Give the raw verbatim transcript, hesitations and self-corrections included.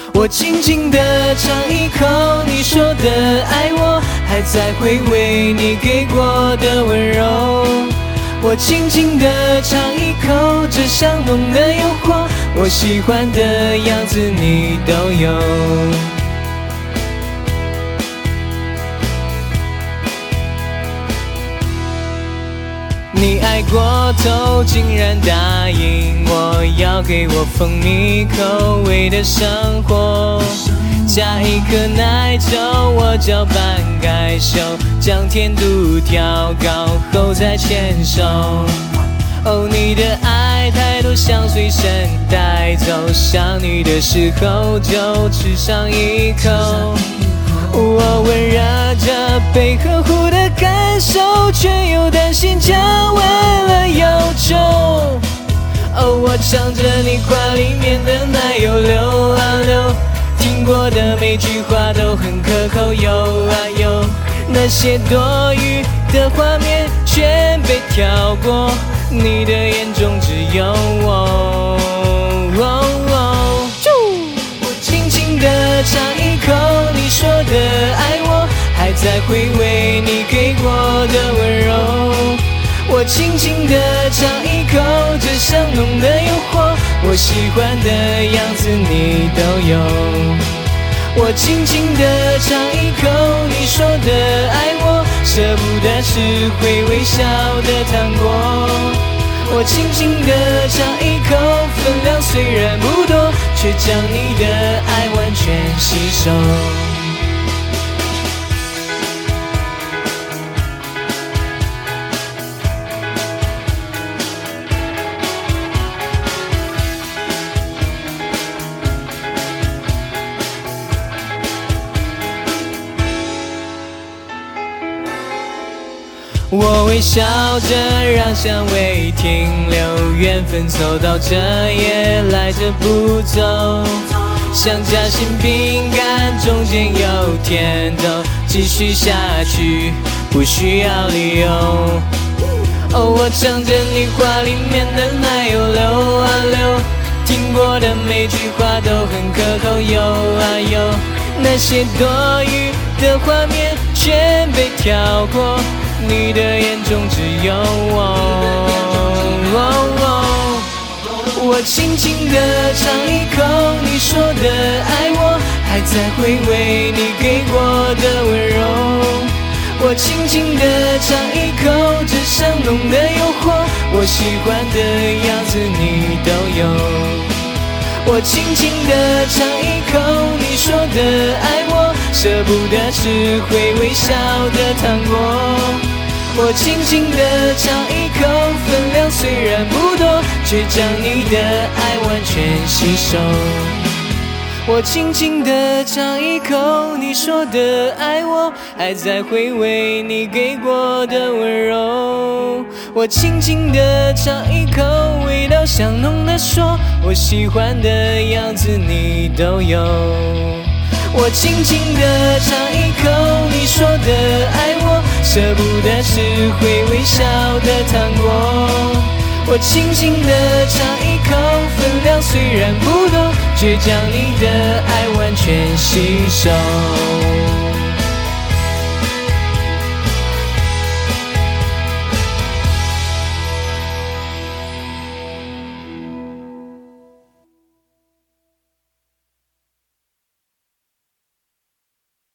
我轻轻地尝一口你说的爱我，还在回味你给过的温柔。我轻轻地尝一口这香浓的诱惑，我喜欢的样子你都有。你爱过头，竟然答应我要给我蜂蜜口味的生活，加一颗奶酒，我搅拌盖手，将甜度调高后再牵手。哦，你的爱太多想随身带走，想你的时候就吃上一口。我温热着被呵护的感受，却又担心降温了忧愁。哦，我唱着你话里面的奶油流啊流，听过的每句话都很可口，有啊有，那些多余的画面全被跳过，你的眼中只有我。哦哦，我轻轻地尝一口你说的爱我，还在回味你给过的温柔。我轻轻地尝一口这香浓的诱惑，我喜欢的样子你都有。我轻轻地尝一口你说的爱我，舍不得吃会微笑的糖果。我轻轻地尝一口，分量虽然不多，却将你的爱完全吸收。我微笑着让香味停留，缘分走到这也来者不走，像夹心饼干中间有甜豆，继续下去不需要理由。哦，我唱着你话里面的奶油流啊流，听过的每句话都很可口，有啊有，那些多余的画面全被跳过，你的眼中只有我。哦哦，我轻轻地尝一口你说的爱我，还在回味你给过的温柔。我轻轻地尝一口这香浓的诱惑，我喜欢的样子你都有。我轻轻地尝一口你说的爱我，舍不得吃会微笑的糖果。我轻轻地尝一口，分量虽然不多，却将你的爱完全吸收。我轻轻地尝一口你说的爱我，还在回味你给过的温柔。我轻轻地尝一口，味道香浓的说，我喜欢的样子你都有。我轻轻地尝一口你说的爱我，舍不得吃会微笑的糖果。我轻轻地尝一口，分量虽然不多，却将你的爱完全吸收。